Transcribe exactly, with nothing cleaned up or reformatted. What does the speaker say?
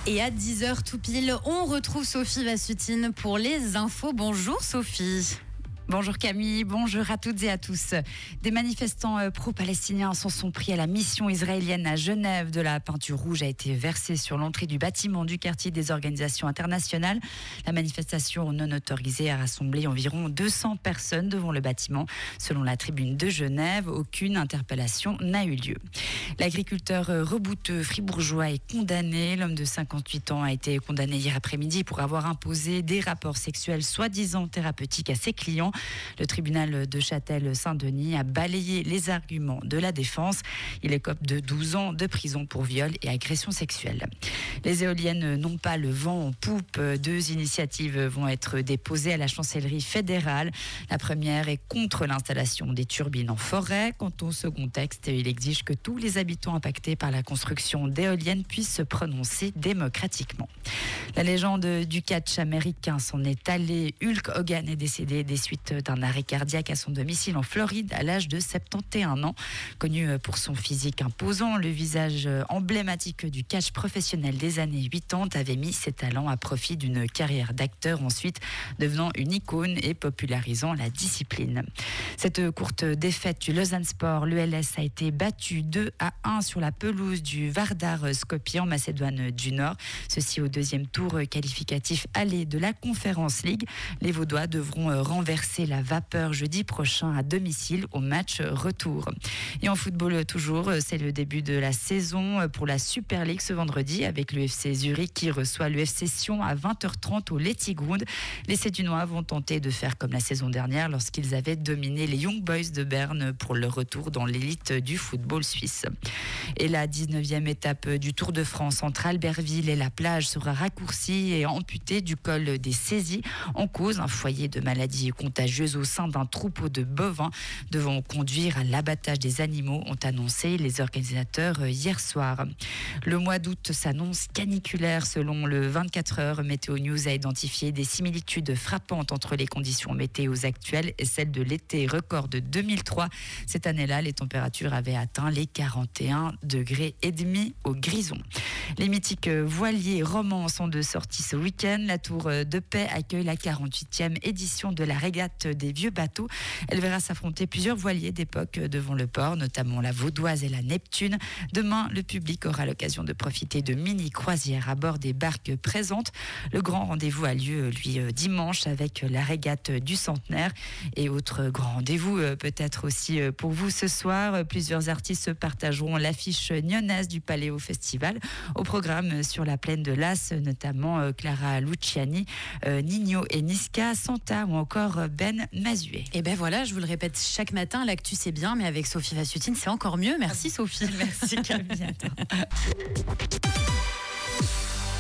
Et à dix heures tout pile, on retrouve Sophie Vassutine pour les infos. Bonjour Sophie. Bonjour Camille, bonjour à toutes et à tous. Des manifestants pro-palestiniens s'en sont pris à la mission israélienne à Genève. De la peinture rouge a été versée sur l'entrée du bâtiment du quartier des organisations internationales. La manifestation non autorisée a rassemblé environ deux cents personnes devant le bâtiment. Selon la tribune de Genève, aucune interpellation n'a eu lieu. L'agriculteur rebouteux fribourgeois est condamné. L'homme de cinquante-huit ans a été condamné hier après-midi pour avoir imposé des rapports sexuels soi-disant thérapeutiques à ses clients. Le tribunal de Châtel-Saint-Denis a balayé les arguments de la défense. Il écope de douze ans de prison pour viol et agression sexuelle. Les éoliennes n'ont pas le vent en poupe. Deux initiatives vont être déposées à la chancellerie fédérale. La première est contre l'installation des turbines en forêt. Quant au second texte, il exige que tous les habitants impactés par la construction d'éoliennes puissent se prononcer démocratiquement. La légende du catch américain s'en est allée. Hulk Hogan est décédé des suites d'un arrêt cardiaque à son domicile en Floride à l'âge de soixante et un ans. Connu pour son physique imposant, le visage emblématique du catch professionnel des années quatre-vingt-dix avait mis ses talents à profit d'une carrière d'acteur, ensuite devenant une icône et popularisant la discipline. Cette courte défaite du Lausanne Sport, l'U L S a été battu deux à un sur la pelouse du Vardar Skopje en Macédoine du Nord. Ceci au deuxième tour qualificatif aller de la Conference League. Les Vaudois devront renverser la vapeur jeudi prochain à domicile au match retour. Et en football toujours, c'est le début de la saison pour la Super League ce vendredi avec le F C Zurich qui reçoit le F C Sion à vingt heures trente au Letzigrund. Les Sédunois vont tenter de faire comme la saison dernière lorsqu'ils avaient dominé les Young Boys de Berne pour le retour dans l'élite du football suisse. Et la dix-neuvième étape du Tour de France entre Albertville et la plage sera raccourcie et amputée du col des Saisies. En cause, un foyer de maladies contagieuses au sein d'un troupeau de bovins devant conduire à l'abattage des animaux, ont annoncé les organisateurs hier soir. Le mois d'août s'annonce caniculaire. Selon le vingt-quatre heures, Météo News a identifié des similitudes frappantes entre les conditions météo actuelles et celles de l'été record de deux mille trois. Cette année-là, les températures avaient atteint les quarante et un degrés et demi au Grison. Les mythiques voiliers romans sont de sortie ce week-end. La Tour de Paix accueille la quarante-huitième édition de la régate des vieux bateaux. Elle verra s'affronter plusieurs voiliers d'époque devant le port, notamment la Vaudoise et la Neptune. Demain, le public aura l'occasion de profiter de mini-croisières à bord des barques présentes. Le grand rendez-vous a lieu, lui, dimanche avec la régate du centenaire. Et autre grand rendez-vous, peut-être aussi pour vous ce soir, plusieurs artistes partageront l'affiche nyonnaise du Paléo Festival. Au programme sur la plaine de Las, notamment Clara Luciani, Nino et Niska, Santa ou encore Ben Mazué. Et ben voilà, je vous le répète chaque matin, l'actu c'est bien, mais avec Sophie Vassutine c'est encore mieux. Merci Sophie. Merci Camille.